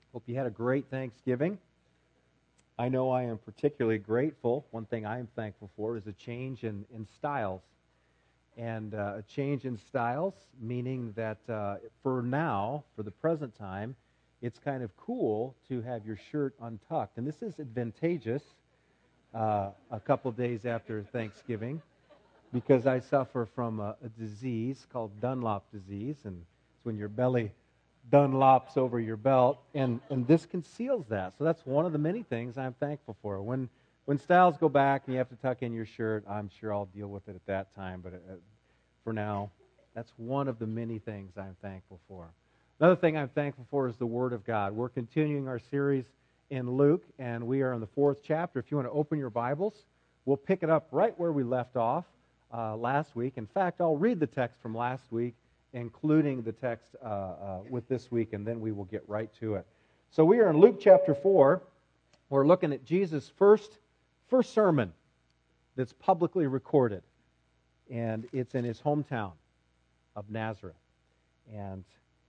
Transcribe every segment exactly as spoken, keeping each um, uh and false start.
Hope you had a great Thanksgiving. I know I am particularly grateful. One thing I am thankful for is a change in, in styles. And uh, a change in styles, meaning that uh, for now, for the present time, it's kind of cool to have your shirt untucked. And this is advantageous uh, a couple days after Thanksgiving because I suffer from a, a disease called Dunlop disease. And it's when your belly Dunlops over your belt, and, and this conceals that. So that's one of the many things I'm thankful for. When when styles go back and you have to tuck in your shirt, I'm sure I'll deal with it at that time. But uh, for now, that's one of the many things I'm thankful for. Another thing I'm thankful for is the Word of God. We're continuing our series in Luke, and we are in the fourth chapter. If you want to open your Bibles, we'll pick it up right where we left off uh, last week. In fact, I'll read the text from last week, including the text uh, uh, with this week, and then we will get right to it. So we are in Luke chapter four. We're looking at Jesus' first, first sermon that's publicly recorded, and it's in his hometown of Nazareth. And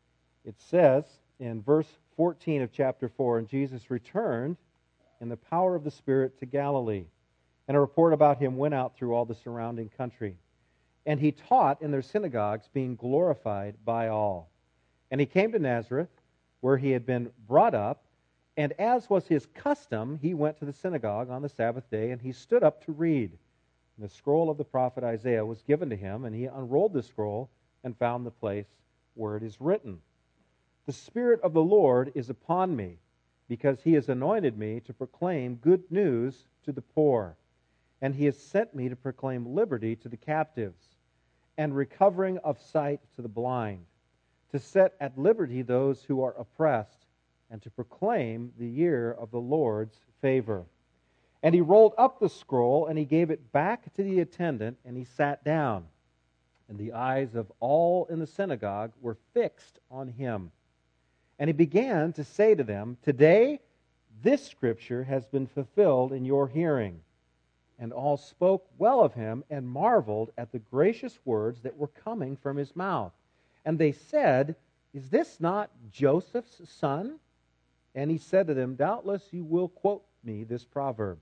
it says in verse fourteen of chapter four, "And Jesus returned in the power of the Spirit to Galilee, and a report about him went out through all the surrounding country. And he taught in their synagogues, being glorified by all. And he came to Nazareth, where he had been brought up, and as was his custom, he went to the synagogue on the Sabbath day, and he stood up to read. And the scroll of the prophet Isaiah was given to him, and he unrolled the scroll and found the place where it is written, 'The Spirit of the Lord is upon me, because he has anointed me to proclaim good news to the poor. And he has sent me to proclaim liberty to the captives, and recovering of sight to the blind, to set at liberty those who are oppressed, and to proclaim the year of the Lord's favor.' And he rolled up the scroll, and he gave it back to the attendant, and he sat down. And the eyes of all in the synagogue were fixed on him. And he began to say to them, 'Today this scripture has been fulfilled in your hearing.' And all spoke well of him and marveled at the gracious words that were coming from his mouth. And they said, 'Is this not Joseph's son?' And he said to them, 'Doubtless you will quote me this proverb,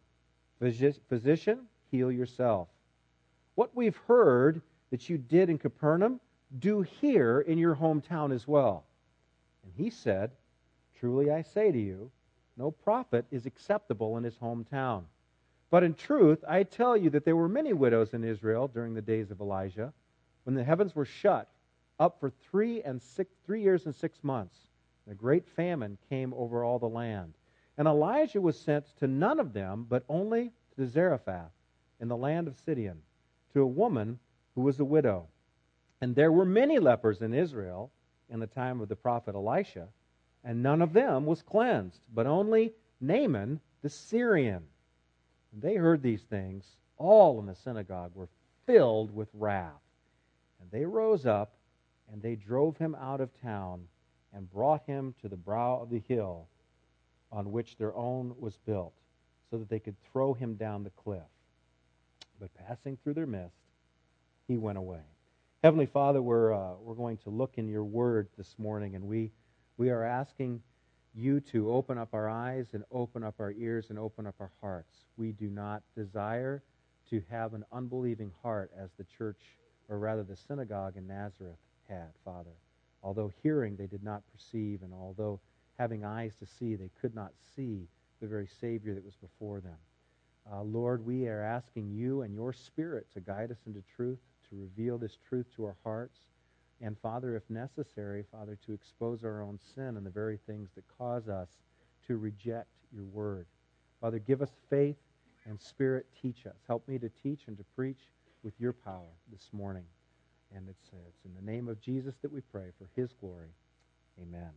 Physician, heal yourself. What we've heard that you did in Capernaum, do here in your hometown as well.' And he said, 'Truly I say to you, no prophet is acceptable in his hometown. But in truth, I tell you that there were many widows in Israel during the days of Elijah, when the heavens were shut up for three and six, three years and six months. And a great famine came over all the land. And Elijah was sent to none of them, but only to Zarephath in the land of Sidon, to a woman who was a widow. And there were many lepers in Israel in the time of the prophet Elisha, and none of them was cleansed, but only Naaman the Syrian. When they heard these things, all in the synagogue were filled with wrath. And they rose up, and they drove him out of town, and brought him to the brow of the hill on which their own was built, so that they could throw him down the cliff. But passing through their midst, he went away." Heavenly Father, we're uh, we're going to look in your word this morning, and we we are asking you to open up our eyes and open up our ears and open up our hearts. We do not desire to have an unbelieving heart as the church, or rather the synagogue in Nazareth had, Father. Although hearing they did not perceive, and although having eyes to see, they could not see the very Savior that was before them. Uh, Lord, we are asking you and your Spirit to guide us into truth, to reveal this truth to our hearts. And Father, if necessary, Father, to expose our own sin and the very things that cause us to reject your word. Father, give us faith, and Spirit, teach us. Help me to teach and to preach with your power this morning. And it's, uh, it's in the name of Jesus that we pray for his glory. Amen.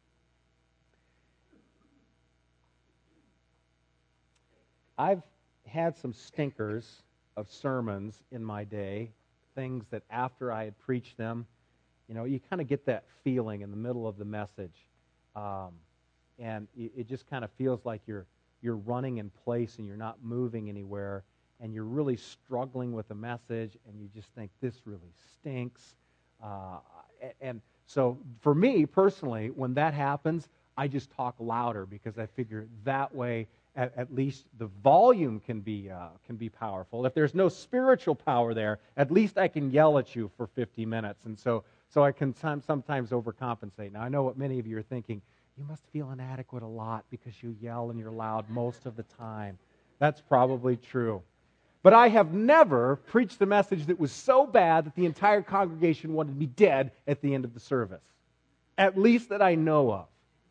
I've had some stinkers of sermons in my day, things that after I had preached them, you know, you kind of get that feeling in the middle of the message, um, and it, it just kind of feels like you're you're running in place and you're not moving anywhere, and you're really struggling with the message, and you just think, this really stinks. Uh, and So for me personally, when that happens, I just talk louder because I figure that way at, at least the volume can be uh, can be powerful. If there's no spiritual power there, at least I can yell at you for fifty minutes, and so so I can some, sometimes overcompensate. Now I know what many of you are thinking. You must feel inadequate a lot because you yell and you're loud most of the time. That's probably true. But I have never preached a message that was so bad that the entire congregation wanted me dead at the end of the service. At least that I know of.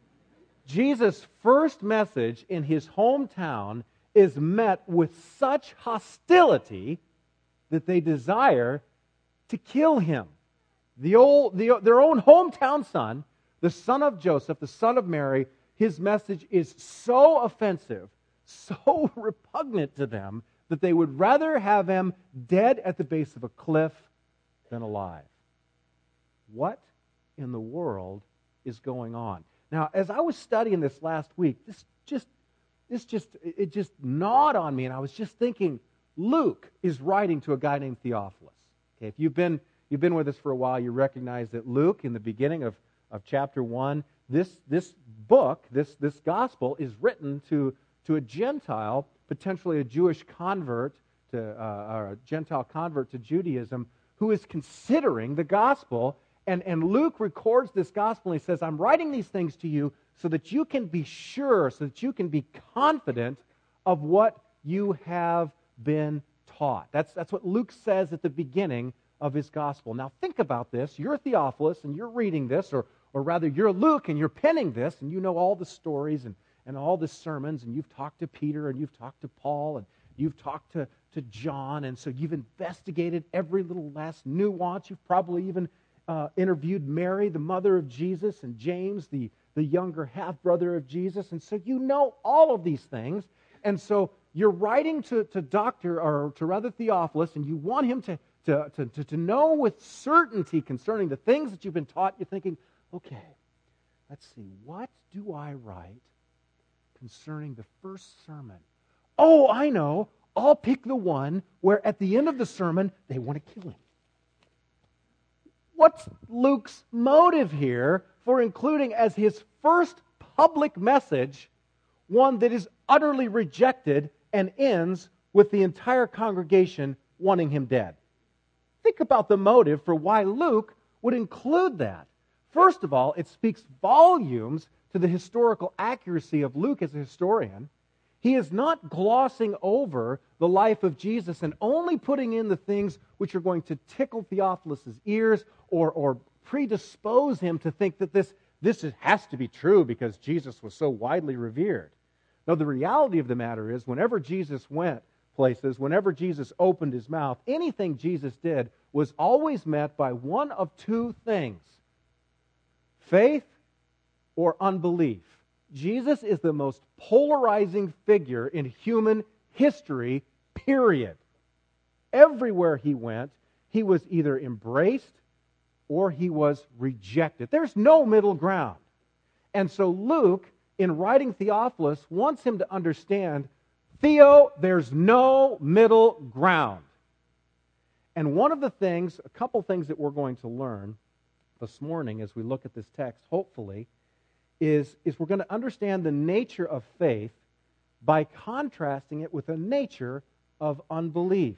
Jesus' first message in his hometown is met with such hostility that they desire to kill him. The old, the, their own hometown son, the son of Joseph, the son of Mary, his message is so offensive, so repugnant to them, that they would rather have him dead at the base of a cliff than alive. What in the world is going on? Now, as I was studying this last week, this just, this just, it just gnawed on me, and I was just thinking, Luke is writing to a guy named Theophilus. Okay, if you've been you've been with us for a while, you recognize that Luke, in the beginning of, of chapter one, this this book, this this gospel, is written to to a Gentile, potentially a Jewish convert to uh, or a Gentile convert to Judaism, who is considering the gospel. And, and Luke records this gospel, and he says, I'm writing these things to you so that you can be sure, so that you can be confident of what you have been taught. That's, that's what Luke says at the beginning of his gospel. Now think about this. You're Theophilus, and you're reading this, or, or rather you're Luke, and you're penning this, and you know all the stories and, and all the sermons, and you've talked to Peter, and you've talked to Paul, and you've talked to, to John, and so you've investigated every little last nuance. You've probably even Uh, interviewed Mary, the mother of Jesus, and James, the, the younger half-brother of Jesus. And so you know all of these things. And so you're writing to, to Doctor, or to rather Theophilus, and you want him to, to, to, to know with certainty concerning the things that you've been taught. You're thinking, okay, let's see, what do I write concerning the first sermon? Oh, I know. I'll pick the one where at the end of the sermon, they want to kill him. What's Luke's motive here for including as his first public message one that is utterly rejected and ends with the entire congregation wanting him dead? Think about the motive for why Luke would include that. First of all, it speaks volumes to the historical accuracy of Luke as a historian. He is not glossing over the life of Jesus and only putting in the things which are going to tickle Theophilus' ears or, or predispose him to think that this, this is, has to be true because Jesus was so widely revered. No, the reality of the matter is whenever Jesus went places, whenever Jesus opened his mouth, anything Jesus did was always met by one of two things: faith or unbelief. Jesus is the most polarizing figure in human history, period. Everywhere he went, he was either embraced or he was rejected. There's no middle ground. And so Luke, in writing Theophilus, wants him to understand, Theo, there's no middle ground. And one of the things, a couple things that we're going to learn this morning as we look at this text, hopefully, Is, is we're going to understand the nature of faith by contrasting it with the nature of unbelief.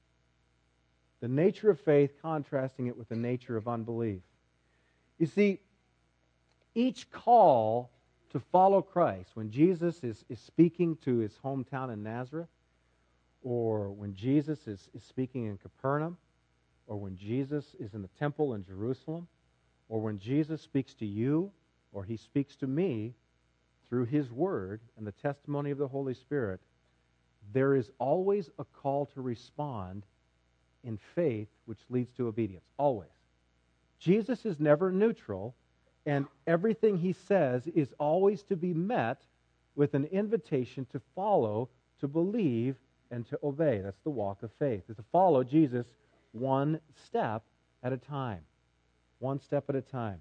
The nature of faith, contrasting it with the nature of unbelief. You see, each call to follow Christ, when Jesus is, is speaking to his hometown in Nazareth, or when Jesus is, is speaking in Capernaum, or when Jesus is in the temple in Jerusalem, or when Jesus speaks to you, or he speaks to me through his word and the testimony of the Holy Spirit, there is always a call to respond in faith which leads to obedience. Always. Jesus is never neutral, and everything he says is always to be met with an invitation to follow, to believe, and to obey. That's the walk of faith. To follow Jesus one step at a time. One step at a time.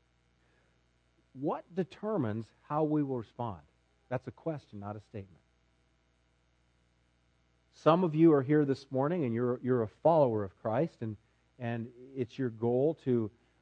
What determines how we will respond? That's a question, not a statement. Some of you are here this morning and you're you're a follower of Christ, and, and it's your goal to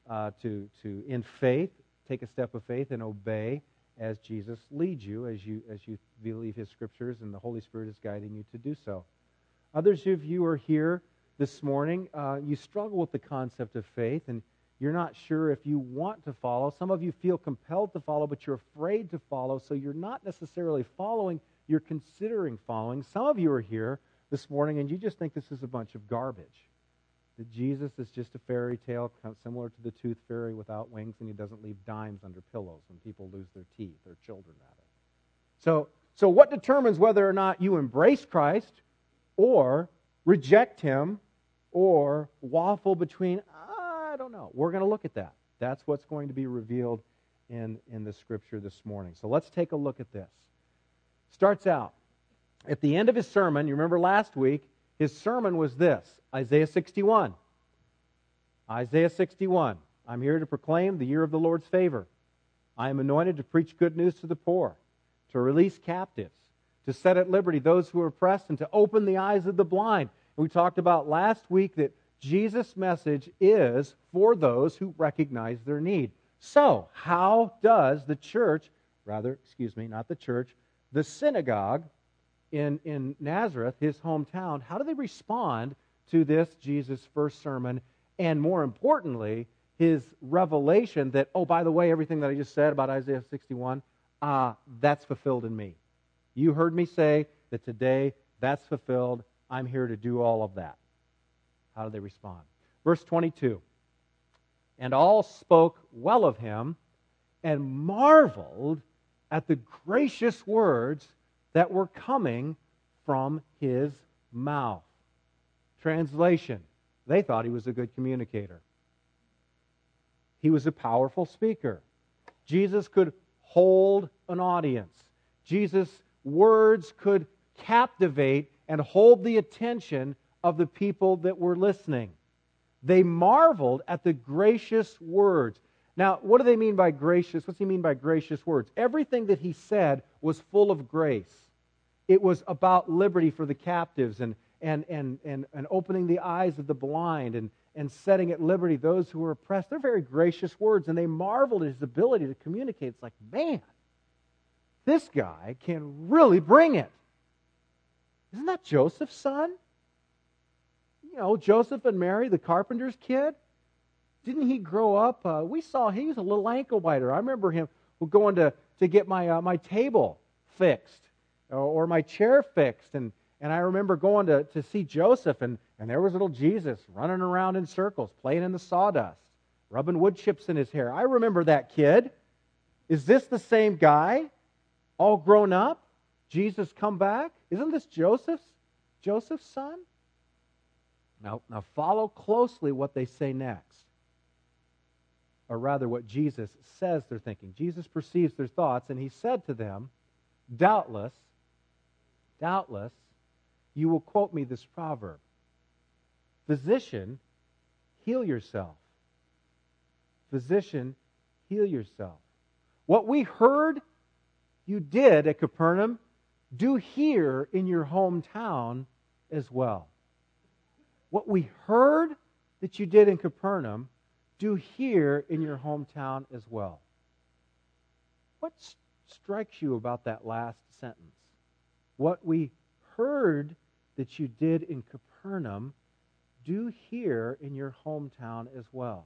uh, to, to, in faith, take a step of faith and obey as Jesus leads you, as you, as you believe His Scriptures and the Holy Spirit is guiding you to do so. Others of you are here this morning. Uh, you struggle with the concept of faith, and you're not sure if you want to follow. Some of you feel compelled to follow, but you're afraid to follow, so you're not necessarily following. You're considering following. Some of you are here this morning, and you just think this is a bunch of garbage. That Jesus is just a fairy tale, similar to the tooth fairy without wings, and He doesn't leave dimes under pillows when people lose their teeth, or children rather. So, so what determines whether or not you embrace Christ, or reject Him, or waffle between, I don't know. We're going to look at that. That's what's going to be revealed in, in the Scripture this morning. So let's take a look at this. Starts out, at the end of His sermon, you remember last week, His sermon was this, Isaiah sixty-one. Isaiah sixty-one. I'm here to proclaim the year of the Lord's favor. I am anointed to preach good news to the poor, to release captives, to set at liberty those who are oppressed, and to open the eyes of the blind. And we talked about last week that Jesus' message is for those who recognize their need. So, how does the church, rather, excuse me, not the church, the synagogue in, in Nazareth, his hometown, how do they respond to this Jesus' first sermon? And more importantly, His revelation that, oh, by the way, everything that I just said about Isaiah sixty-one, uh, that's fulfilled in me. You heard me say that today that's fulfilled. I'm here to do all of that. How do they respond? Verse twenty-two. And all spoke well of Him and marveled at the gracious words that were coming from His mouth. Translation, they thought He was a good communicator. He was a powerful speaker. Jesus could hold an audience. Jesus' words could captivate and hold the attention of the people that were listening. They marveled at the gracious words. Now, what do they mean by gracious? What's He mean by gracious words? Everything that He said was full of grace. It was about liberty for the captives and, and, and, and, and opening the eyes of the blind and, and setting at liberty those who were oppressed. They're very gracious words, and they marveled at His ability to communicate. It's like, man, this guy can really bring it. Isn't that Joseph's son? You know, Joseph and Mary, the carpenter's kid. Didn't he grow up? Uh, we saw he was a little ankle biter. I remember him going to, to get my uh, my table fixed or, or my chair fixed. And, and I remember going to, to see Joseph, and, and there was little Jesus running around in circles, playing in the sawdust, rubbing wood chips in his hair. I remember that kid. Is this the same guy? All grown up? Jesus come back? Isn't this Joseph's, Joseph's son? Now, now follow closely what they say next. Or rather, what Jesus says they're thinking. Jesus perceives their thoughts, and He said to them, doubtless, doubtless, you will quote me this proverb. Physician, heal yourself. Physician, heal yourself. What we heard you did at Capernaum, do here in your hometown as well. What we heard that you did in Capernaum, do here in your hometown as well. What st- strikes you about that last sentence? What we heard that you did in Capernaum, do here in your hometown as well.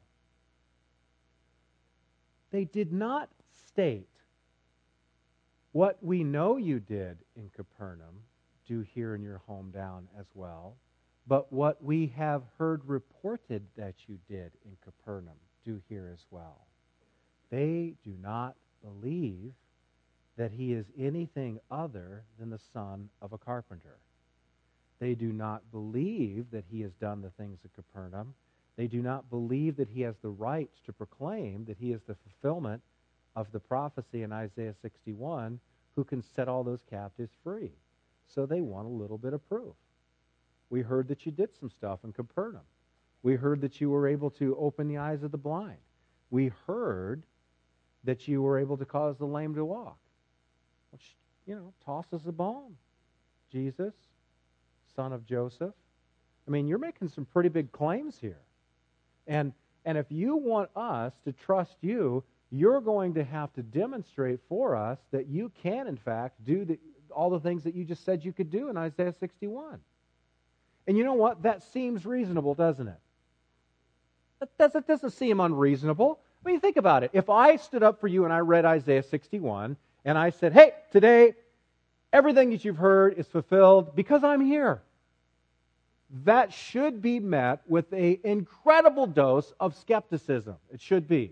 They did not state, what we know you did in Capernaum, do here in your hometown as well. But what we have heard reported that you did in Capernaum, do here as well. They do not believe that He is anything other than the son of a carpenter. They do not believe that He has done the things at Capernaum. They do not believe that He has the right to proclaim that He is the fulfillment of the prophecy in Isaiah sixty-one, who can set all those captives free. So they want a little bit of proof. We heard that you did some stuff in Capernaum. We heard that you were able to open the eyes of the blind. We heard that you were able to cause the lame to walk. Which, you know, toss us a bone. Jesus, son of Joseph. I mean, you're making some pretty big claims here. And And if you want us to trust you, you're going to have to demonstrate for us that you can, in fact, do the, all the things that you just said you could do in Isaiah sixty-one. And you know what? That seems reasonable, doesn't it? That doesn't, doesn't seem unreasonable. I mean, think about it. If I stood up for you and I read Isaiah sixty-one, and I said, hey, today, everything that you've heard is fulfilled because I'm here. That should be met with an incredible dose of skepticism. It should be.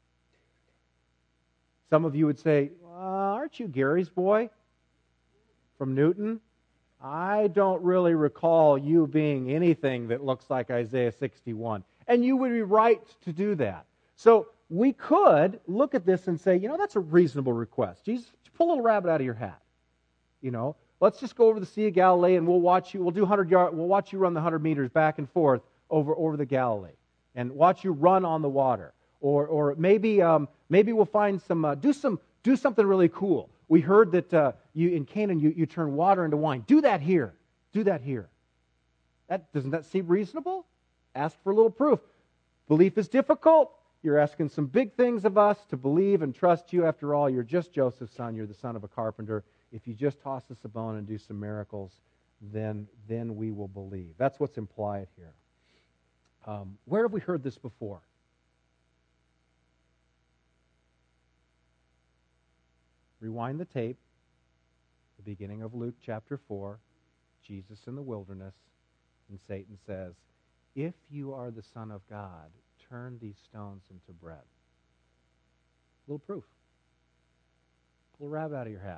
Some of you would say, uh, aren't you Gary's boy from Newton? I don't really recall you being anything that looks like Isaiah sixty-one. And you would be right to do that. So we could look at this and say, you know, that's a reasonable request. Jesus, pull a little rabbit out of your hat. You know, let's just go over the Sea of Galilee and we'll watch you, we'll do one hundred yard, we'll watch you run the one hundred meters back and forth over, over the Galilee and watch you run on the water. Or or maybe um, maybe we'll find some, uh, do some, do something really cool. We heard that uh, you in Canaan you, you turn water into wine. Do that here. Do that here. That doesn't that seem reasonable? Ask for a little proof. Belief is difficult. You're asking some big things of us to believe and trust you. After all, you're just Joseph's son. You're the son of a carpenter. If you just toss us a bone and do some miracles, then, then we will believe. That's what's implied here. Um, where have we heard this before? Rewind the tape. The beginning of Luke chapter four. Jesus in the wilderness. And Satan says, if you are the Son of God, turn these stones into bread. A little proof. Pull a rabbit out of your hat.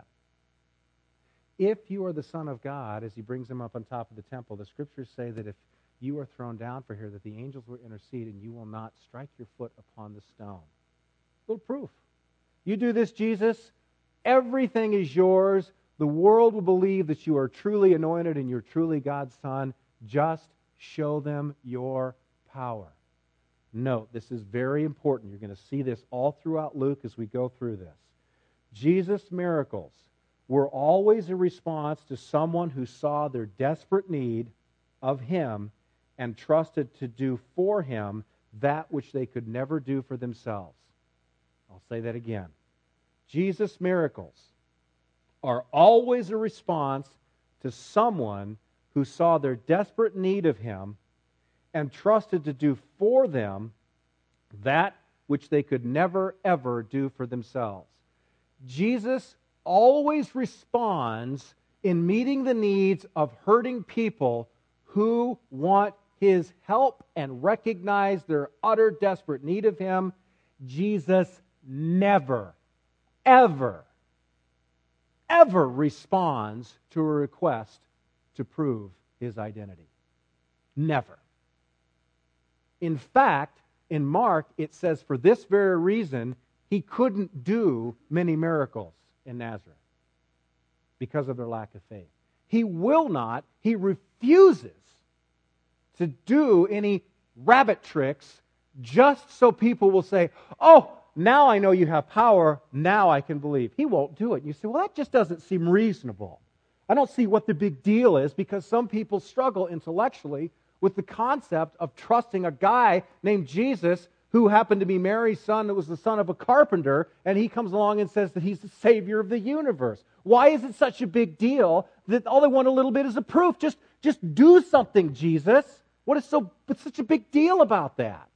If you are the Son of God, as he brings him up on top of the temple, the Scriptures say that if you are thrown down for here, that the angels will intercede and you will not strike your foot upon the stone. A little proof. You do this, Jesus, everything is yours. The world will believe that you are truly anointed and you're truly God's Son. Just show them your power. Note, this is very important. You're going to see this all throughout Luke as we go through this. Jesus' miracles were always a response to someone who saw their desperate need of Him and trusted to do for Him that which they could never do for themselves. I'll say that again. Jesus' miracles are always a response to someone who saw their desperate need of Him and trusted to do for them that which they could never, ever do for themselves. Jesus always responds in meeting the needs of hurting people who want His help and recognize their utter desperate need of Him. Jesus never, ever, ever responds to a request to prove His identity. Never. In fact, in Mark, it says for this very reason, He couldn't do many miracles in Nazareth because of their lack of faith. He will not, He refuses to do any rabbit tricks just so people will say, oh, now I know you have power, now I can believe. He won't do it. You say, well, that just doesn't seem reasonable. I don't see what the big deal is because some people struggle intellectually with the concept of trusting a guy named Jesus who happened to be Mary's son that was the son of a carpenter, and he comes along and says that he's the Savior of the universe. Why is it such a big deal that all they want a little bit is a proof? Just, just do something, Jesus. What is so what's such a big deal about that?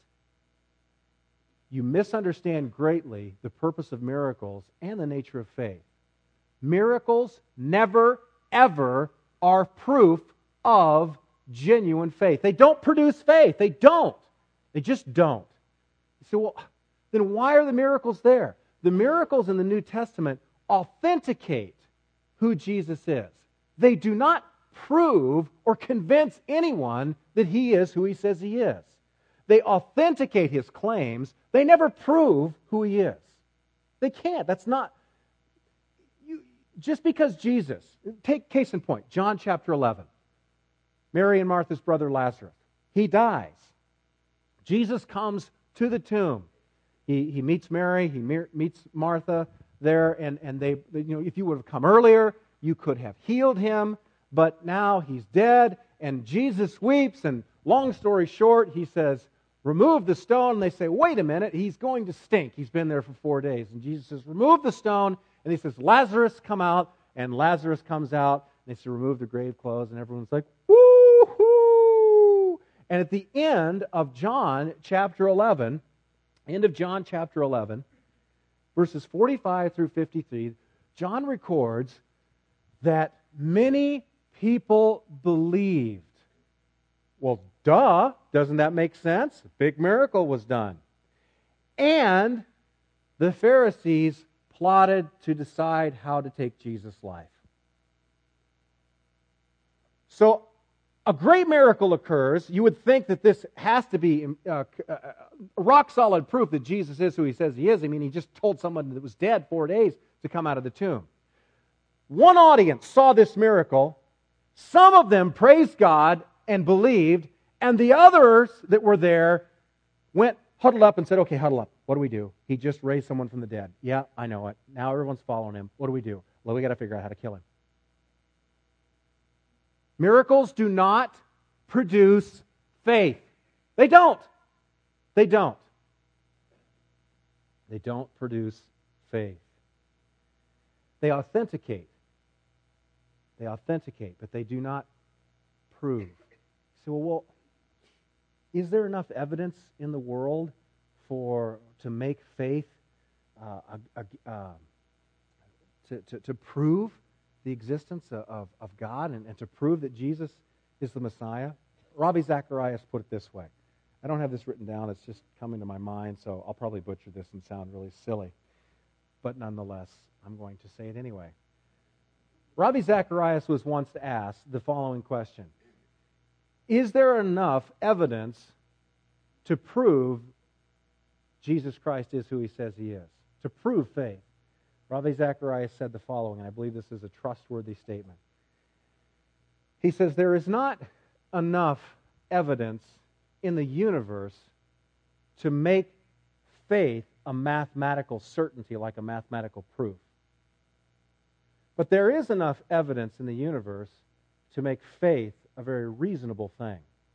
You misunderstand greatly the purpose of miracles and the nature of faith. Miracles never, ever are proof of genuine faith. They don't produce faith. They don't. They just don't. You say, well, then why are the miracles there? The miracles in the New Testament authenticate who Jesus is. They do not prove or convince anyone that He is who He says He is. They authenticate His claims. They never prove who He is. They can't. That's not... You, just because Jesus... Take case in point, John chapter eleven. Mary and Martha's brother Lazarus. He dies. Jesus comes to the tomb. He, he meets Mary, he me- meets Martha there, and, and they, you know, if you would have come earlier, you could have healed him, but now he's dead, and Jesus weeps, and long story short, he says, remove the stone. And they say, wait a minute, he's going to stink. He's been there for four days. And Jesus says, remove the stone. And he says, Lazarus, come out. And Lazarus comes out. And they say, remove the grave clothes. And everyone's like, woo-hoo! And at the end of John chapter eleven, end of John chapter eleven, verses forty-five through fifty-three, John records that many people believed. Well, duh, doesn't that make sense? A big miracle was done. And the Pharisees plotted to decide how to take Jesus' life. So, a great miracle occurs. You would think that this has to be uh, uh, rock-solid proof that Jesus is who he says he is. I mean, he just told someone that was dead four days to come out of the tomb. One audience saw this miracle. Some of them praised God and believed, and the others that were there went, huddled up and said, okay, huddle up. What do we do? He just raised someone from the dead. Yeah, I know it. Now everyone's following him. What do we do? Well, we got to figure out how to kill him. Miracles do not produce faith. They don't. They don't. They don't produce faith. They authenticate. They authenticate, but they do not prove. You say, well, well, is there enough evidence in the world for to make faith uh, a, a, uh, to, to, to prove the existence of, of God and, and to prove that Jesus is the Messiah? Ravi Zacharias put it this way. I don't have this written down. It's just coming to my mind, so I'll probably butcher this and sound really silly. But nonetheless, I'm going to say it anyway. Ravi Zacharias was once asked the following question. Is there enough evidence to prove Jesus Christ is who he says he is? To prove faith? Ravi Zacharias said the following, and I believe this is a trustworthy statement. He says, there is not enough evidence in the universe to make faith a mathematical certainty, like a mathematical proof. But there is enough evidence in the universe to make faith a very reasonable thing.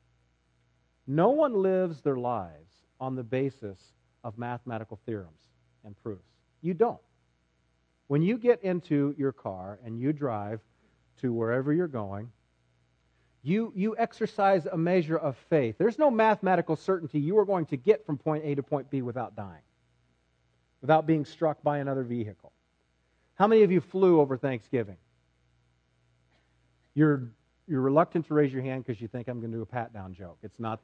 No one lives their lives on the basis of mathematical theorems and proofs. You don't. When you get into your car and you drive to wherever you're going, you, you exercise a measure of faith. There's no mathematical certainty you are going to get from point A to point B without dying, without being struck by another vehicle. How many of you flew over Thanksgiving? You're, you're reluctant to raise your hand because you think I'm going to do a pat-down joke. It's not.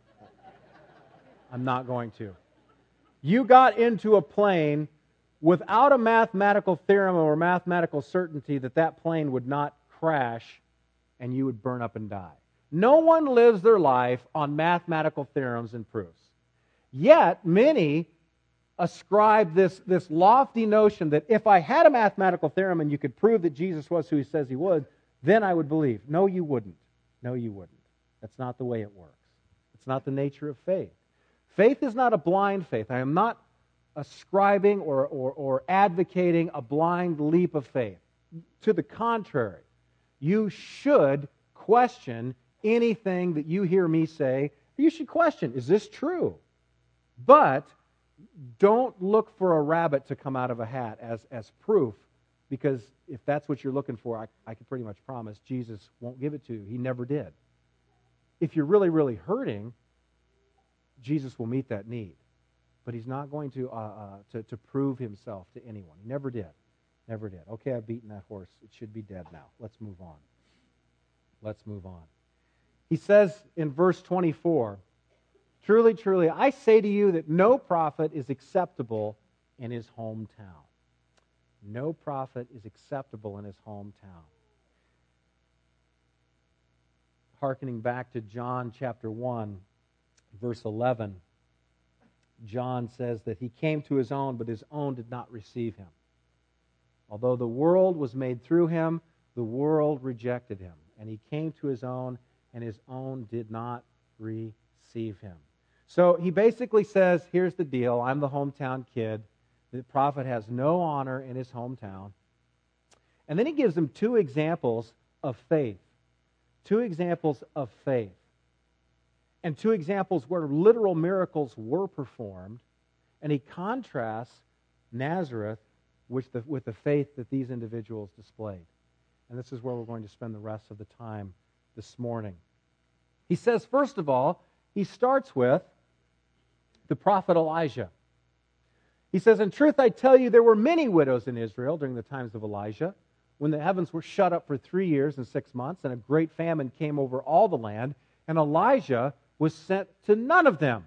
I'm not going to. You got into a plane without a mathematical theorem or mathematical certainty that that plane would not crash and you would burn up and die. No one lives their life on mathematical theorems and proofs. Yet, many ascribe this, this lofty notion that if I had a mathematical theorem and you could prove that Jesus was who he says he would, then I would believe. No, you wouldn't. No, you wouldn't. That's not the way it works. It's not the nature of faith. Faith is not a blind faith. I am not ascribing or, or, or advocating a blind leap of faith. To the contrary, you should question anything that you hear me say. You should question, is this true? But don't look for a rabbit to come out of a hat as, as proof, because if that's what you're looking for, I, I can pretty much promise Jesus won't give it to you. He never did. If you're really, really hurting, Jesus will meet that need. But he's not going to, uh, uh, to to prove himself to anyone. He never did. Never did. Okay, I've beaten that horse. It should be dead now. Let's move on. Let's move on. He says in verse twenty-four, truly, truly, I say to you that no prophet is acceptable in his hometown. No prophet is acceptable in his hometown. Hearkening back to John chapter one, verse eleven, John says that he came to his own, but his own did not receive him. Although the world was made through him, the world rejected him. And he came to his own, and his own did not receive him. So he basically says, here's the deal. I'm the hometown kid. The prophet has no honor in his hometown. And then he gives them two examples of faith. Two examples of faith. and two examples where literal miracles were performed, and he contrasts Nazareth with the, with the faith that these individuals displayed. And this is where we're going to spend the rest of the time this morning. He says, first of all, he starts with the prophet Elijah. He says, in truth, I tell you, there were many widows in Israel during the times of Elijah, when the heavens were shut up for three years and six months, and a great famine came over all the land, and Elijah was sent to none of them,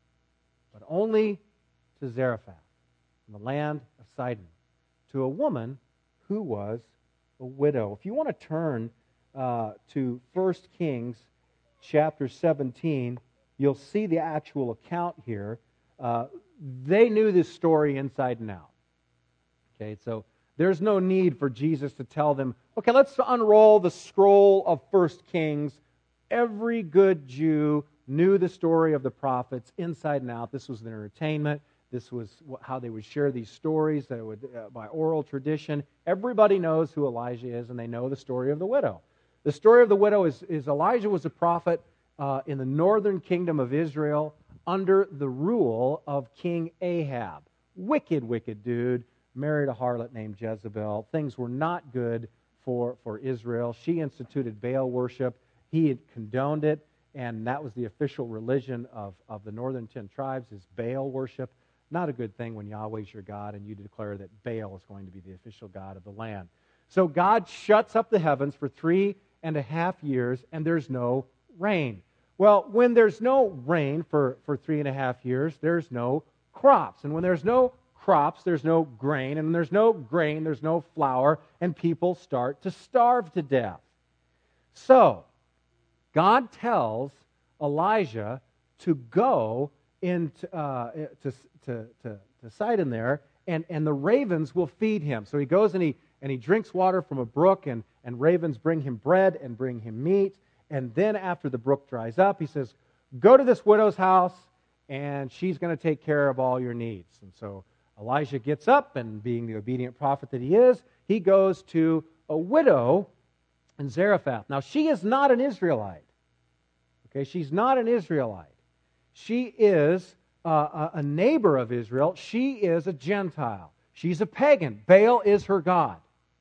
but only to Zarephath, in the land of Sidon, to a woman who was a widow. If you want to turn uh, to First Kings chapter seventeen, you'll see the actual account here. Uh, they knew this story inside and out. Okay, so there's no need for Jesus to tell them, okay, let's unroll the scroll of First Kings. Every good Jew knew the story of the prophets inside and out. This was their entertainment. This was how they would share these stories that would, uh, by oral tradition. Everybody knows who Elijah is, and they know the story of the widow. The story of the widow is, is Elijah was a prophet uh, in the northern kingdom of Israel under the rule of King Ahab. Wicked, wicked dude. Married a harlot named Jezebel. Things were not good for, for Israel. She instituted Baal worship. He had condoned it, and that was the official religion of, of the northern ten tribes, is Baal worship. Not a good thing when Yahweh's your God and you declare that Baal is going to be the official God of the land. So God shuts up the heavens for three and a half years, and there's no rain. Well, when there's no rain for, for three and a half years, there's no crops. And when there's no crops, there's no grain, and when there's no grain, there's no flour, and people start to starve to death. So, God tells Elijah to go into uh, to, to, to, to Sidon there, and, and the ravens will feed him. So he goes and he and he drinks water from a brook, and, and ravens bring him bread and bring him meat. And then after the brook dries up, he says, go to this widow's house, and she's going to take care of all your needs. And so Elijah gets up, and being the obedient prophet that he is, he goes to a widow in Zarephath. Now, she is not an Israelite. Okay, she's not an Israelite. She is uh, a neighbor of Israel. She is a Gentile. She's a pagan. Baal is her god.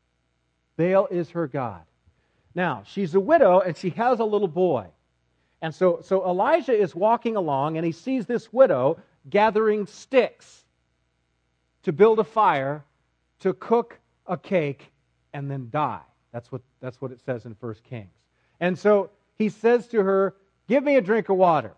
Baal is her god. Now, she's a widow, and she has a little boy. And so, so Elijah is walking along, and he sees this widow gathering sticks to build a fire, to cook a cake, and then die. That's what, that's what it says in First Kings. And so he says to her, give me a drink of water.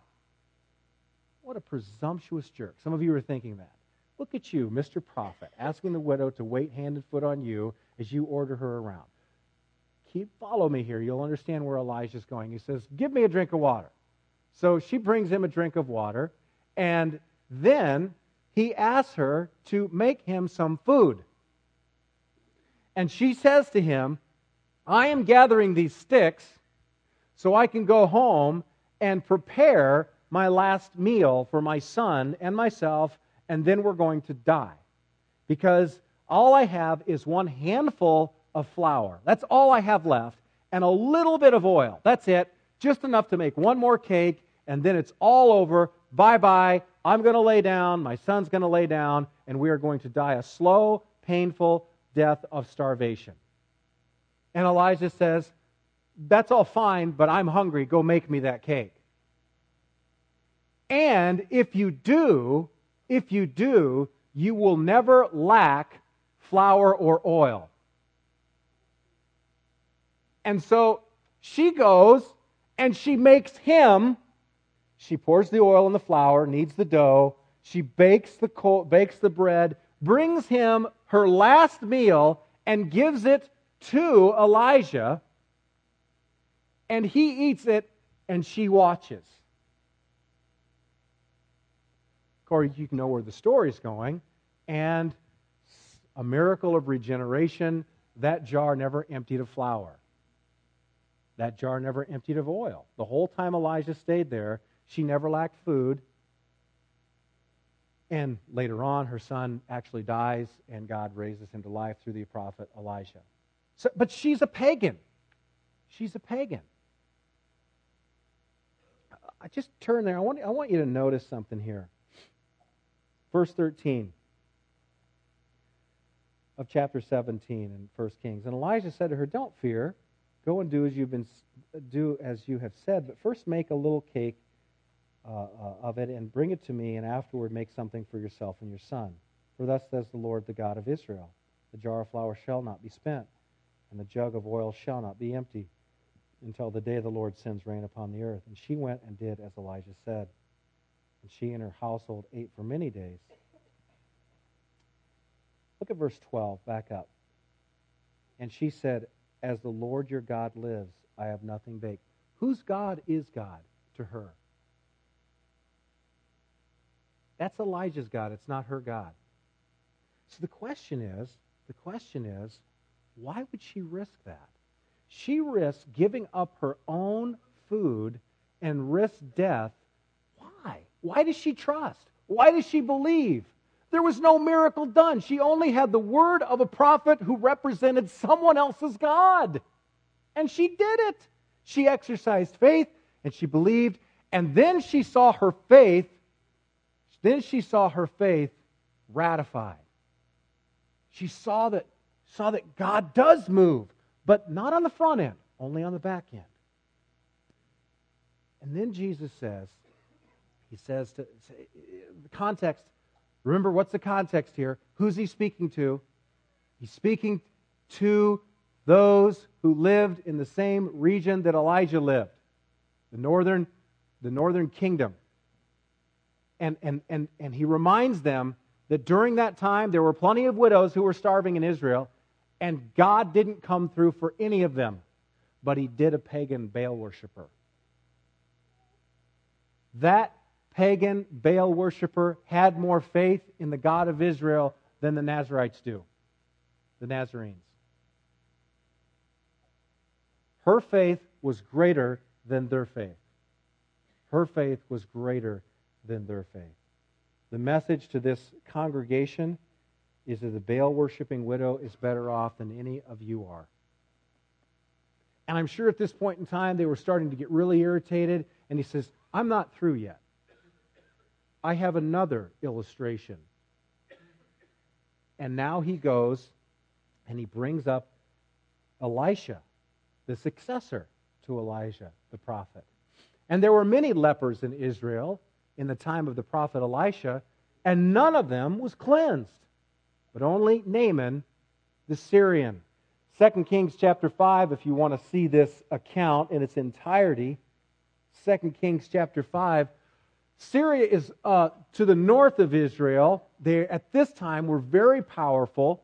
What a presumptuous jerk. Some of you are thinking that. Look at you, Mister Prophet, asking the widow to wait hand and foot on you as you order her around. Keep, follow me here. You'll understand where Elijah's going. He says, give me a drink of water. So she brings him a drink of water, and then he asks her to make him some food. And she says to him, I am gathering these sticks so I can go home and prepare my last meal for my son and myself, and then we're going to die. Because all I have is one handful of flour. That's all I have left, and a little bit of oil. That's it. Just enough to make one more cake, and then it's all over. Bye-bye. I'm going to lay down. My son's going to lay down, and we are going to die a slow, painful death of starvation. And Elijah says, that's all fine, but I'm hungry. Go make me that cake. And if you do, if you do, you will never lack flour or oil. And so she goes and she makes him, she pours the oil and the flour, kneads the dough, she bakes the coal, bakes the bread, brings him her last meal and gives it to Elijah, and he eats it and she watches. Of course, you know where the story's going, and a miracle of regeneration, that jar never emptied of flour. That jar never emptied of oil. The whole time Elijah stayed there, she never lacked food. And later on, her son actually dies, and God raises him to life through the prophet Elijah. So, but she's a pagan. She's a pagan. I just turn there. I want, I want you to notice something here. Verse thirteen of chapter seventeen in First Kings. And Elijah said to her, "Don't fear. Go and do as you've been do as you have said, but first make a little cake uh, uh, of it and bring it to me, and afterward make something for yourself and your son. For thus says the Lord, the God of Israel: the jar of flour shall not be spent, and the jug of oil shall not be empty, until the day the Lord sends rain upon the earth." And she went and did as Elijah said. And she and her household ate for many days. Look at verse twelve, back up. And she said, "As the Lord your God lives, I have nothing baked." Whose God is God to her? That's Elijah's God. It's not her God. So the question is, the question is, why would she risk that? She risked giving up her own food and risked death. Why? Why does she trust? Why does she believe? There was no miracle done. She only had the word of a prophet who represented someone else's God. And she did it. She exercised faith and she believed. And then she saw her faith, then she saw her faith ratified. She saw that, saw that God does move, but not on the front end, only on the back end. And then Jesus says, he says, to, the context, remember what's the context here? Who's he speaking to? He's speaking to those who lived in the same region that Elijah lived, the northern, the northern kingdom. And, and, and, and he reminds them that during that time there were plenty of widows who were starving in Israel, and God didn't come through for any of them, but he did a pagan Baal worshiper. That pagan Baal worshiper had more faith in the God of Israel than the Nazarites do, the Nazarenes. Her faith was greater than their faith. Her faith was greater than their faith. The message to this congregation is that the Baal-worshipping widow is better off than any of you are. And I'm sure at this point in time they were starting to get really irritated, and he says, "I'm not through yet. I have another illustration." And now he goes and he brings up Elisha, the successor to Elijah, the prophet. And there were many lepers in Israel in the time of the prophet Elisha, and none of them was cleansed, but only Naaman the Syrian. Second Kings chapter five, if you want to see this account in its entirety, Second Kings chapter five, Syria is uh, to the north of Israel. They, at this time, were very powerful.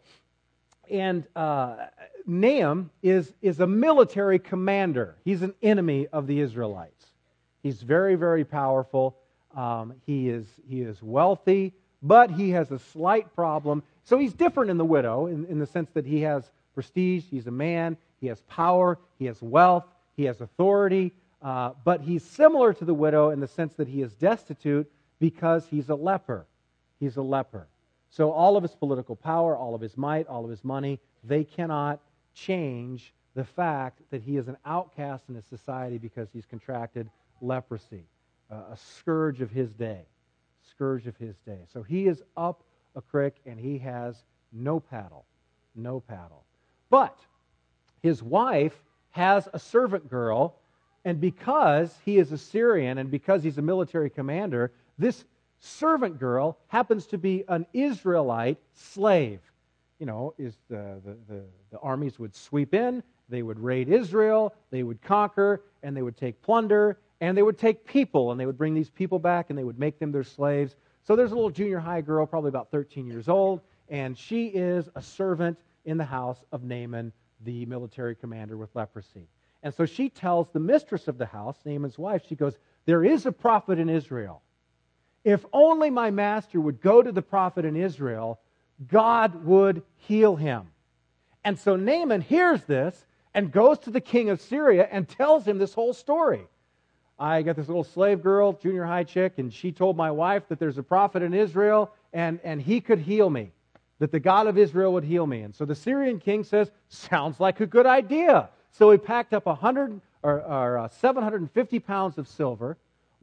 And uh, Nahum is, is a military commander. He's an enemy of the Israelites. He's very, very powerful. Um, he is, he is wealthy, but he has a slight problem. So he's different in the widow in, in the sense that he has prestige, he's a man, he has power, he has wealth, he has authority. Uh, but he's similar to the widow in the sense that he is destitute because he's a leper. He's a leper. So all of his political power, all of his might, all of his money, they cannot change the fact that he is an outcast in his society because he's contracted leprosy, uh, a scourge of his day. Scourge of his day. So he is up a creek and he has no paddle. No paddle. But his wife has a servant girl. And because he is a Syrian and because he's a military commander, this servant girl happens to be an Israelite slave. You know, is the, the, the, the armies would sweep in, they would raid Israel, they would conquer, and they would take plunder, and they would take people, and they would bring these people back, and they would make them their slaves. So there's a little junior high girl, probably about thirteen years old, and she is a servant in the house of Naaman, the military commander with leprosy. And so she tells the mistress of the house, Naaman's wife, she goes, "There is a prophet in Israel. If only my master would go to the prophet in Israel, God would heal him." And so Naaman hears this and goes to the king of Syria and tells him this whole story. "I got this little slave girl, junior high chick, and she told my wife that there's a prophet in Israel and, and he could heal me, that the God of Israel would heal me." And so the Syrian king says, "Sounds like a good idea." So he packed up one hundred or, or uh, seven hundred fifty pounds of silver,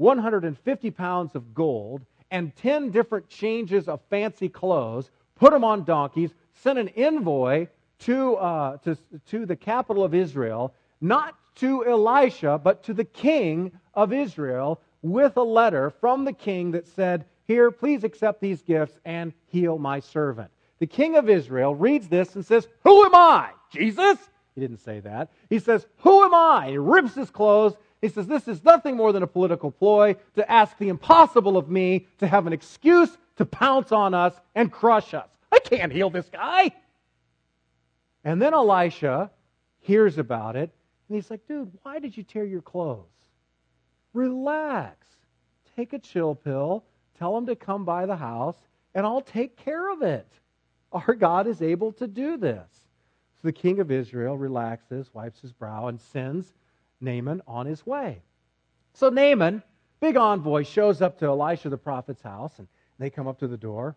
one hundred fifty pounds of gold and ten different changes of fancy clothes, put them on donkeys, sent an envoy to, uh, to, to the capital of Israel, not to Elisha, but to the king of Israel, with a letter from the king that said, here, please accept these gifts and heal my servant. The king of Israel reads this and says, who am I? Jesus? He didn't say that. He says, who am I? He rips his clothes. He says, this is nothing more than a political ploy to ask the impossible of me, to have an excuse to pounce on us and crush us. I can't heal this guy. And then Elisha hears about it, and he's like, dude, why did you tear your clothes? Relax. Take a chill pill. Tell him to come by the house, and I'll take care of it. Our God is able to do this. So the king of Israel relaxes, wipes his brow, and sends Naaman on his way. So Naaman, big envoy, shows up to Elisha the prophet's house, and they come up to the door.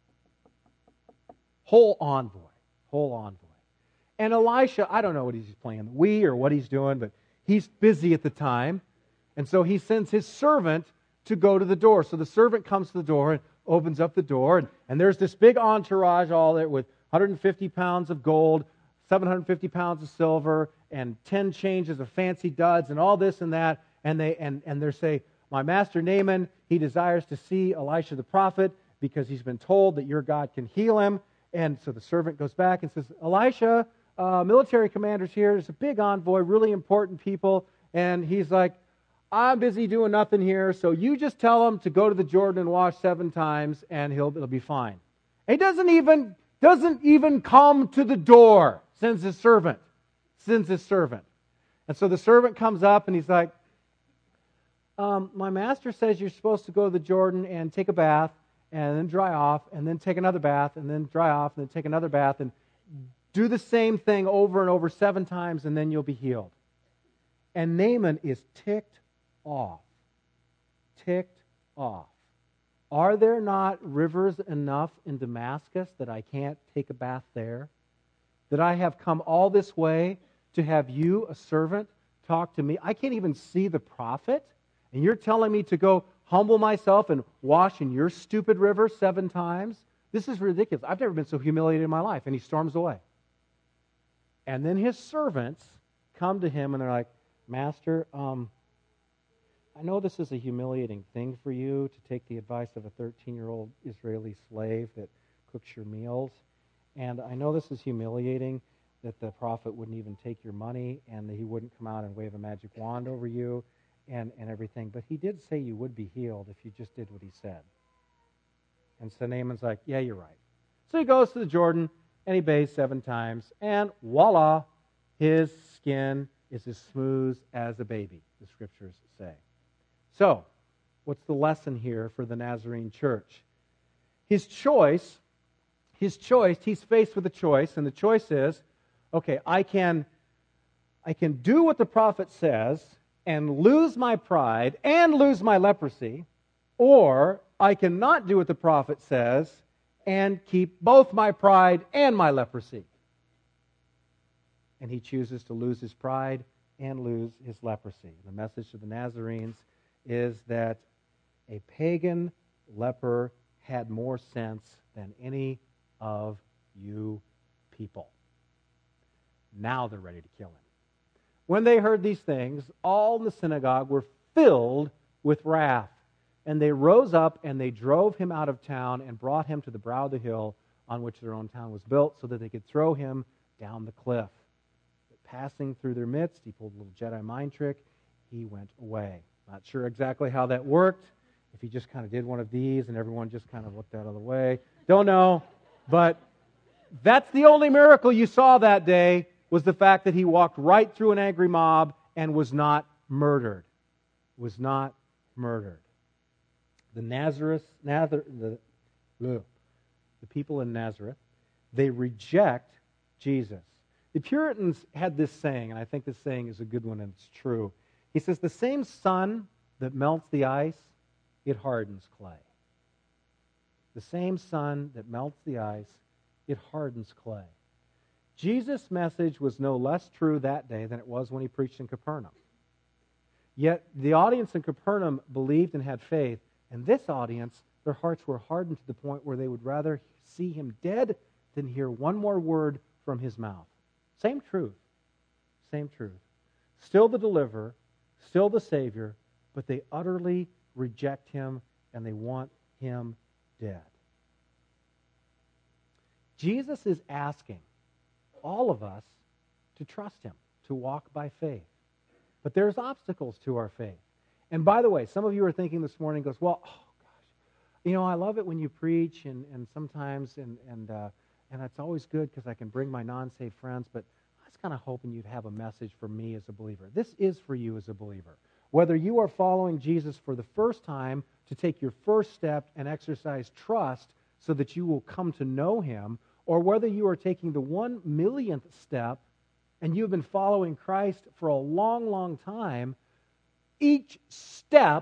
Whole envoy. Whole envoy. And Elisha, I don't know what he's playing, the Wii or what he's doing, but he's busy at the time. And so he sends his servant to go to the door. So the servant comes to the door and opens up the door, and, and there's this big entourage all there with one hundred fifty pounds of gold, seven hundred fifty pounds of silver, and ten changes of fancy duds, and all this and that. And they and, and they say, my master Naaman, he desires to see Elisha the prophet because he's been told that your God can heal him. And so the servant goes back and says, Elisha, uh, military commander's here. There's a big envoy, really important people. And he's like, I'm busy doing nothing here, so you just tell him to go to the Jordan and wash seven times, and he'll it'll be fine. He doesn't even doesn't even come to the door. Sends his servant. Sends his servant. And so the servant comes up and he's like, um, my master says you're supposed to go to the Jordan and take a bath and then dry off and then take another bath and then dry off and then take another bath and do the same thing over and over seven times and then you'll be healed. And Naaman is ticked off. Ticked off. Are there not rivers enough in Damascus that I can't take a bath there? That I have come all this way to have you, a servant, talk to me? I can't even see the prophet, and you're telling me to go humble myself and wash in your stupid river seven times? This is ridiculous. I've never been so humiliated in my life. And he storms away. And then his servants come to him and they're like, Master, um, I know this is a humiliating thing for you to take the advice of a thirteen-year-old Israeli slave that cooks your meals. And I know this is humiliating that the prophet wouldn't even take your money and that he wouldn't come out and wave a magic wand over you and, and everything. But he did say you would be healed if you just did what he said. And so Naaman's like, yeah, you're right. So he goes to the Jordan and he bathes seven times. And voila, his skin is as smooth as a baby, the scriptures say. So, what's the lesson here for the Nazarene church? His choice, his choice, he's faced with a choice, and the choice is, okay, I can, I can do what the prophet says and lose my pride and lose my leprosy, or I cannot do what the prophet says and keep both my pride and my leprosy. And he chooses to lose his pride and lose his leprosy. The message to the Nazarenes is that a pagan leper had more sense than any of you people. Now they're ready to kill him. When they heard these things, all in the synagogue were filled with wrath. And they rose up and they drove him out of town and brought him to the brow of the hill on which their own town was built so that they could throw him down the cliff. But passing through their midst, he pulled a little Jedi mind trick. He went away. Not sure exactly how that worked. If he just kind of did one of these and everyone just kind of looked out of the way. Don't know. But that's the only miracle you saw that day, was the fact that he walked right through an angry mob and was not murdered. Was not murdered. The Nazareth, Nazar, the, the people in Nazareth, they reject Jesus. The Puritans had this saying, and I think this saying is a good one and it's true. He says, the same sun that melts the ice, it hardens clay. The same sun that melts the ice, it hardens clay. Jesus' message was no less true that day than it was when he preached in Capernaum. Yet the audience in Capernaum believed and had faith, and this audience, their hearts were hardened to the point where they would rather see him dead than hear one more word from his mouth. Same truth. Same truth. Still the deliverer, still the Savior, but they utterly reject him and they want him dead. Jesus is asking all of us to trust him, to walk by faith. But there's obstacles to our faith. And by the way, some of you are thinking this morning, goes, well, oh gosh, you know, I love it when you preach, and, and sometimes, and and uh, and it's always good because I can bring my non-saved friends, but I was kind of hoping you'd have a message for me as a believer. This is for you as a believer. Whether you are following Jesus for the first time to take your first step and exercise trust so that you will come to know him, or whether you are taking the one millionth step and you've been following Christ for a long, long time, each step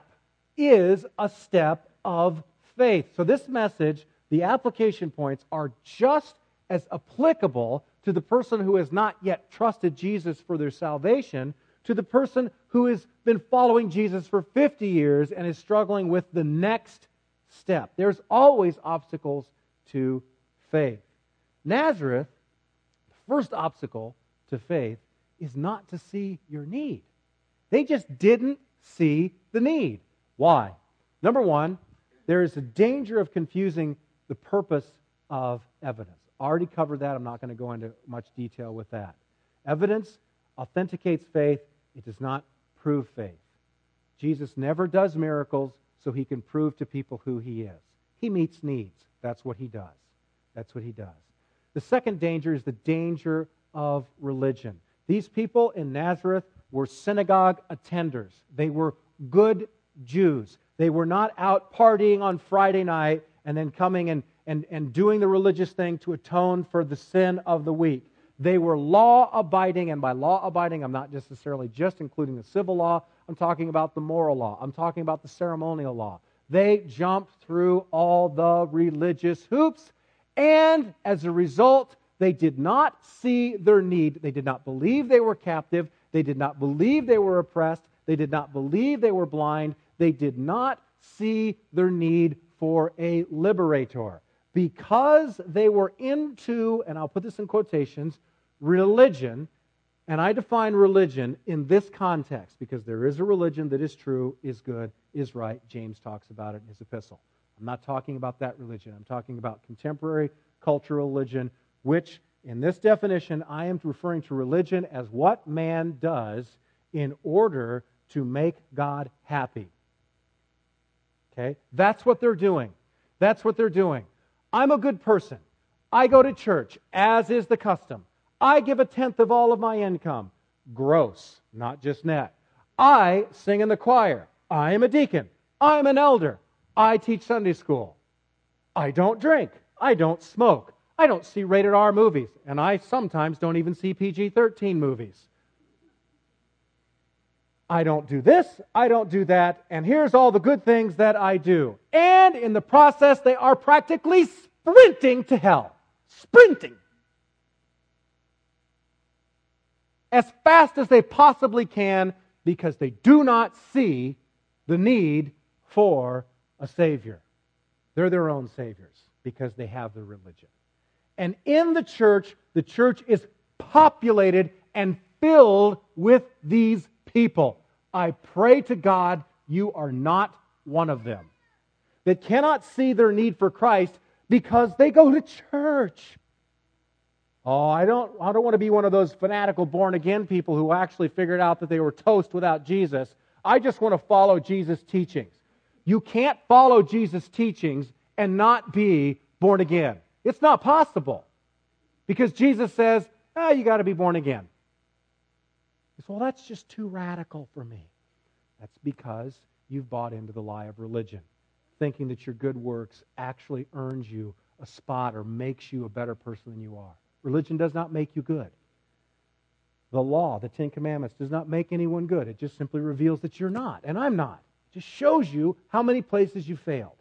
is a step of faith. So this message, the application points, are just as applicable to the person who has not yet trusted Jesus for their salvation, to the person who has been following Jesus for fifty years and is struggling with the next step. There's always obstacles to faith. Nazareth, the first obstacle to faith, is not to see your need. They just didn't see the need. Why? Number one, there is a danger of confusing the purpose of evidence. Already covered that. I'm not going to go into much detail with that. Evidence authenticates faith. It does not prove faith. Jesus never does miracles so he can prove to people who he is. He meets needs. That's what he does. That's what he does. The second danger is the danger of religion. These people in Nazareth were synagogue attenders. They were good Jews. They were not out partying on Friday night and then coming and, and, and doing the religious thing to atone for the sin of the week. They were law-abiding, and by law-abiding, I'm not necessarily just including the civil law. I'm talking about the moral law. I'm talking about the ceremonial law. They jumped through all the religious hoops, and as a result, they did not see their need. They did not believe they were captive. They did not believe they were oppressed. They did not believe they were blind. They did not see their need for a liberator. Because they were into, and I'll put this in quotations, religion, and I define religion in this context, because there is a religion that is true, is good, is right. James talks about it in his epistle. I'm not talking about that religion. I'm talking about contemporary cultural religion, which, in this definition, I am referring to religion as what man does in order to make God happy. Okay? That's what they're doing. That's what they're doing. I'm a good person. I go to church, as is the custom. I give a tenth of all of my income. Gross, not just net. I sing in the choir. I am a deacon. I'm an elder. I teach Sunday school. I don't drink. I don't smoke. I don't see rated R movies. And I sometimes don't even see P G thirteen movies. I don't do this, I don't do that, and here's all the good things that I do. And in the process, they are practically sprinting to hell. Sprinting. As fast as they possibly can, because they do not see the need for a Savior. They're their own saviors because they have their religion. And in the church, the church is populated and filled with these people. I pray to God you are not one of them that cannot see their need for Christ because they go to church. Oh, I don't, I don't want to be one of those fanatical born-again people who actually figured out that they were toast without Jesus. I just want to follow Jesus' teachings. You can't follow Jesus' teachings and not be born again. It's not possible. Because Jesus says, oh, you got to be born again. He says, well, that's just too radical for me. That's because you've bought into the lie of religion, thinking that your good works actually earns you a spot or makes you a better person than you are. Religion does not make you good. The law, the Ten Commandments, does not make anyone good. It just simply reveals that you're not, and I'm not. It just shows you how many places you failed.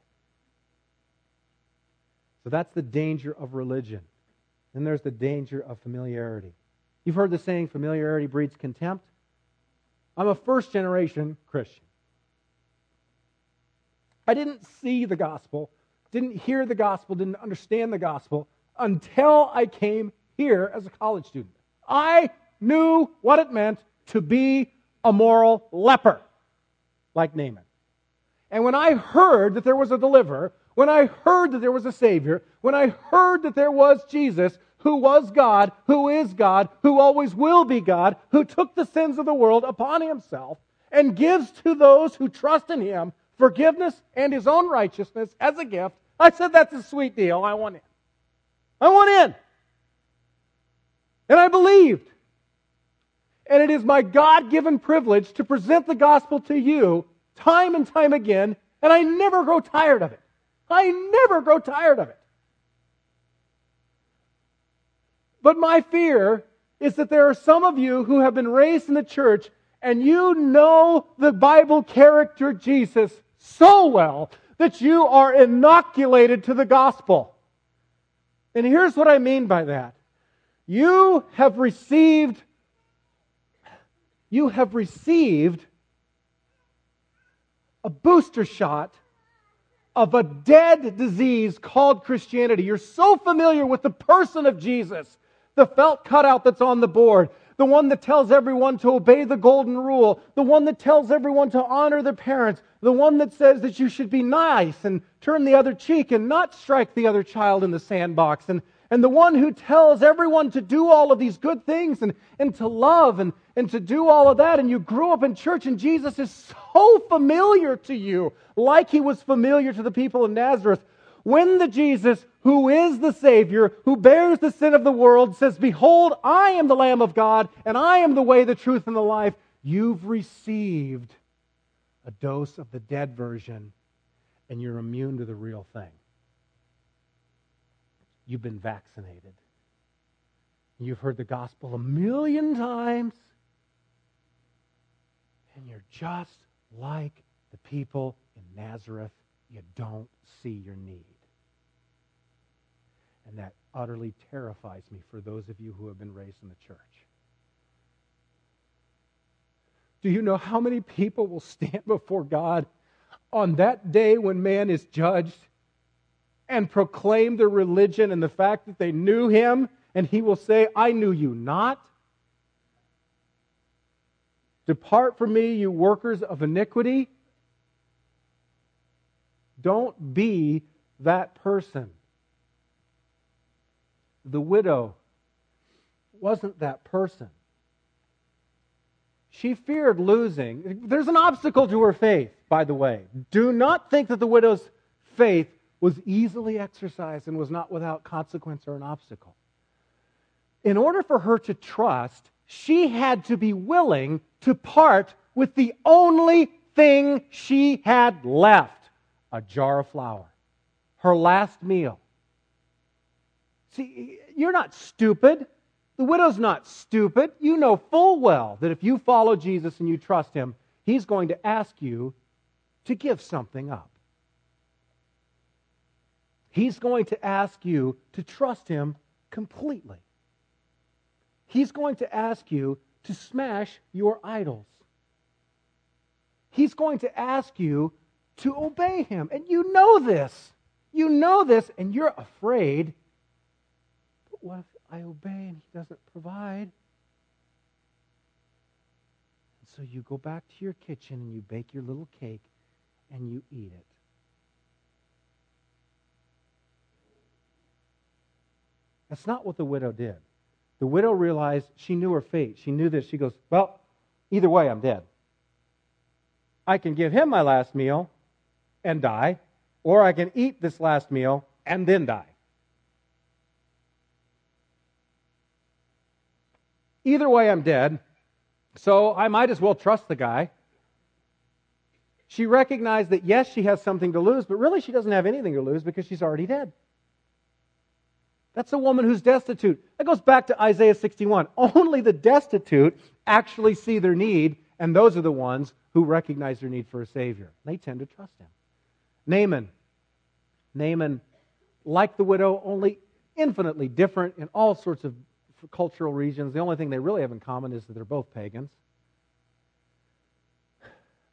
So that's the danger of religion. Then there's the danger of familiarity. You've heard the saying, familiarity breeds contempt. I'm a first-generation Christian. I didn't see the gospel, didn't hear the gospel, didn't understand the gospel until I came here as a college student. I knew what it meant to be a moral leper, like Naaman. And when I heard that there was a deliverer, when I heard that there was a Savior, when I heard that there was Jesus, who was God, who is God, who always will be God, who took the sins of the world upon Himself and gives to those who trust in Him forgiveness and His own righteousness as a gift, I said, that's a sweet deal. I want in. I want in. And I believed. And it is my God-given privilege to present the gospel to you time and time again, and I never grow tired of it. I never grow tired of it. But my fear is that there are some of you who have been raised in the church and you know the Bible character Jesus so well that you are inoculated to the gospel. And here's what I mean by that. You have received, you have received a booster shot of a dead disease called Christianity. You're so familiar with the person of Jesus, the felt cutout that's on the board, the one that tells everyone to obey the golden rule, the one that tells everyone to honor their parents, the one that says that you should be nice and turn the other cheek and not strike the other child in the sandbox, and, and the one who tells everyone to do all of these good things and, and to love and, and to do all of that. And you grew up in church and Jesus is so familiar to you, like He was familiar to the people in Nazareth. When the Jesus who is the Savior, who bears the sin of the world, says, behold, I am the Lamb of God, and I am the way, the truth, and the life, you've received a dose of the dead version, and you're immune to the real thing. You've been vaccinated. You've heard the gospel a million times, and you're just like the people in Nazareth. You don't see your need. And that utterly terrifies me for those of you who have been raised in the church. Do you know how many people will stand before God on that day when man is judged and proclaim their religion and the fact that they knew Him, and He will say, I knew you not? Depart from me, you workers of iniquity. Don't be that person. The widow wasn't that person. She feared losing. There's an obstacle to her faith, by the way. Do not think that the widow's faith was easily exercised and was not without consequence or an obstacle. In order for her to trust, she had to be willing to part with the only thing she had left, a jar of flour, her last meal. See, you're not stupid. The widow's not stupid. You know full well that if you follow Jesus and you trust Him, He's going to ask you to give something up. He's going to ask you to trust Him completely. He's going to ask you to smash your idols. He's going to ask you to obey Him. And you know this. You know this, and you're afraid. But what if I obey and He doesn't provide? And so you go back to your kitchen and you bake your little cake and you eat it. That's not what the widow did. The widow realized she knew her fate. She knew this. She goes, well, either way, I'm dead. I can give him my last meal and die, or I can eat this last meal and then die. Either way, I'm dead, so I might as well trust the guy. She recognized that, yes, she has something to lose, but really she doesn't have anything to lose because she's already dead. That's a woman who's destitute. That goes back to Isaiah sixty-one. Only the destitute actually see their need, and those are the ones who recognize their need for a Savior. They tend to trust Him. Naaman. Naaman, like the widow, only infinitely different in all sorts of cultural regions. The only thing they really have in common is that they're both pagans.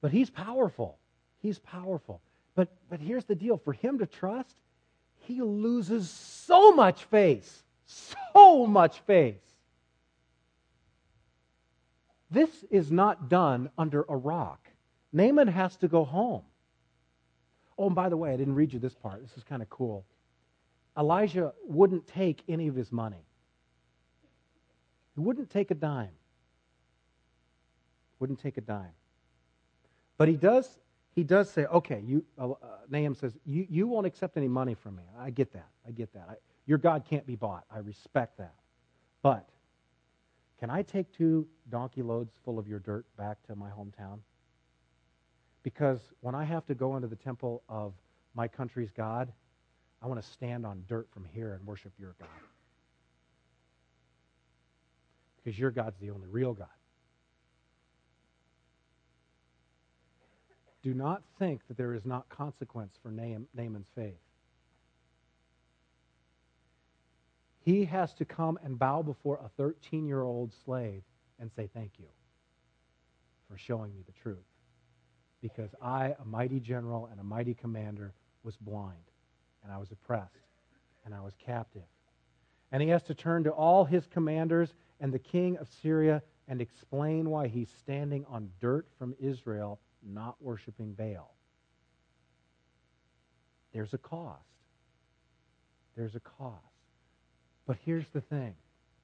But he's powerful. He's powerful. But, but here's the deal. For him to trust, he loses so much faith. So much faith. This is not done under a rock. Naaman has to go home. Oh, and by the way, I didn't read you this part. This is kind of cool. Elijah wouldn't take any of his money. He wouldn't take a dime. Wouldn't take a dime. But he does he does say, okay, you, uh, Nahum says, you, you won't accept any money from me. I get that. I get that. I, your God can't be bought. I respect that. But can I take two donkey loads full of your dirt back to my hometown? Because when I have to go into the temple of my country's God, I want to stand on dirt from here and worship your God. Because your God's the only real God. Do not think that there is not consequence for Naaman's faith. He has to come and bow before a thirteen-year-old slave and say, thank you for showing me the truth. Because I, a mighty general and a mighty commander, was blind, and I was oppressed, and I was captive. And he has to turn to all his commanders and the king of Syria and explain why he's standing on dirt from Israel, not worshiping Baal. There's a cost. There's a cost. But here's the thing.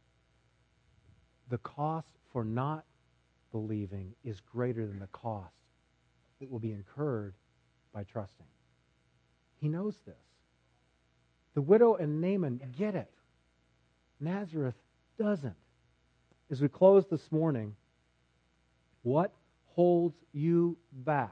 The cost for not believing is greater than the cost that will be incurred by trusting. He knows this. The widow and Naaman get it. Nazareth doesn't. As we close this morning, what holds you back?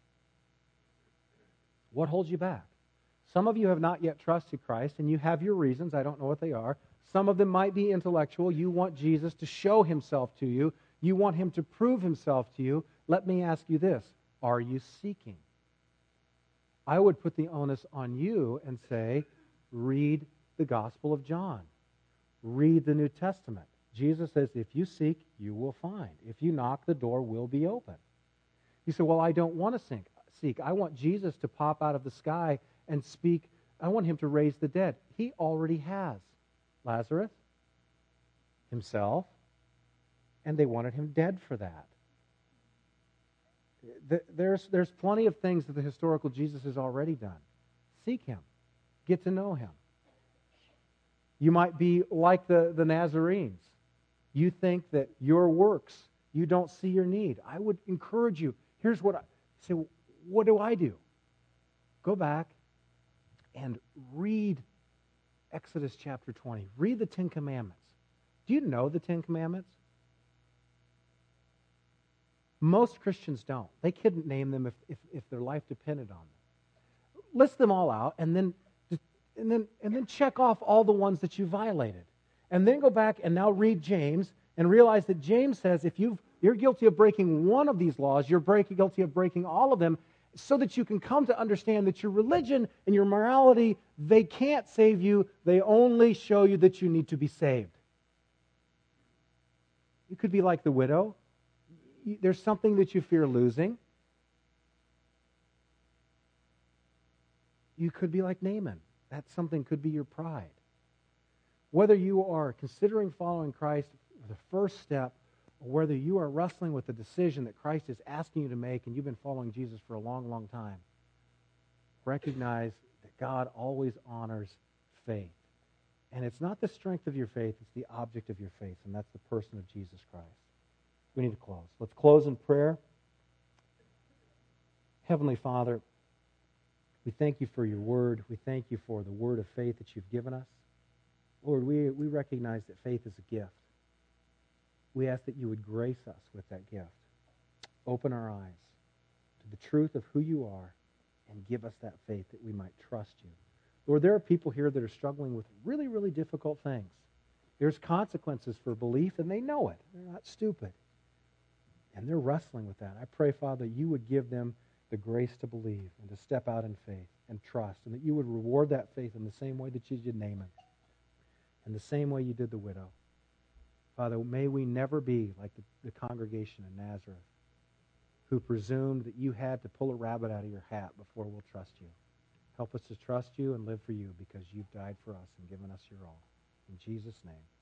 What holds you back? Some of you have not yet trusted Christ, and you have your reasons. I don't know what they are. Some of them might be intellectual. You want Jesus to show himself to you. You want him to prove himself to you. Let me ask you this. Are you seeking? I would put the onus on you and say, read the Gospel of John. Read the New Testament. Jesus says, if you seek, you will find. If you knock, the door will be open. You say, well, I don't want to seek. I want Jesus to pop out of the sky and speak. I want him to raise the dead. He already has. Lazarus, himself, and they wanted him dead for that. There's, there's plenty of things that the historical Jesus has already done. Seek him. Get to know him. You might be like the, the Nazarenes. You think that your works, you don't see your need. I would encourage you. Here's what I say, what do I do? Go back and read Exodus chapter twenty. Read the Ten Commandments. Do you know the Ten Commandments? Most Christians don't. They couldn't name them if, if, if their life depended on them. List them all out and then, and then, and then check off all the ones that you violated. And then go back and now read James and realize that James says if you've, you're guilty of breaking one of these laws, you're breaking, guilty of breaking all of them, so that you can come to understand that your religion and your morality, they can't save you. They only show you that you need to be saved. You could be like the widow. There's something that you fear losing. You could be like Naaman. That something could be your pride. Whether you are considering following Christ for the first step, or whether you are wrestling with the decision that Christ is asking you to make and you've been following Jesus for a long, long time, recognize that God always honors faith. And it's not the strength of your faith, it's the object of your faith, and that's the person of Jesus Christ. We need to close. Let's close in prayer. Heavenly Father, we thank you for your word. We thank you for the word of faith that you've given us. Lord, we, we recognize that faith is a gift. We ask that you would grace us with that gift. Open our eyes to the truth of who you are and give us that faith that we might trust you. Lord, there are people here that are struggling with really, really difficult things. There's consequences for belief, and they know it. They're not stupid. And they're wrestling with that. I pray, Father, you would give them the grace to believe and to step out in faith and trust, and that you would reward that faith in the same way that you did Naaman, in the same way you did the widow. Father, may we never be like the, the congregation in Nazareth, who presumed that you had to pull a rabbit out of your hat before we'll trust you. Help us to trust you and live for you because you've died for us and given us your all. In Jesus' name.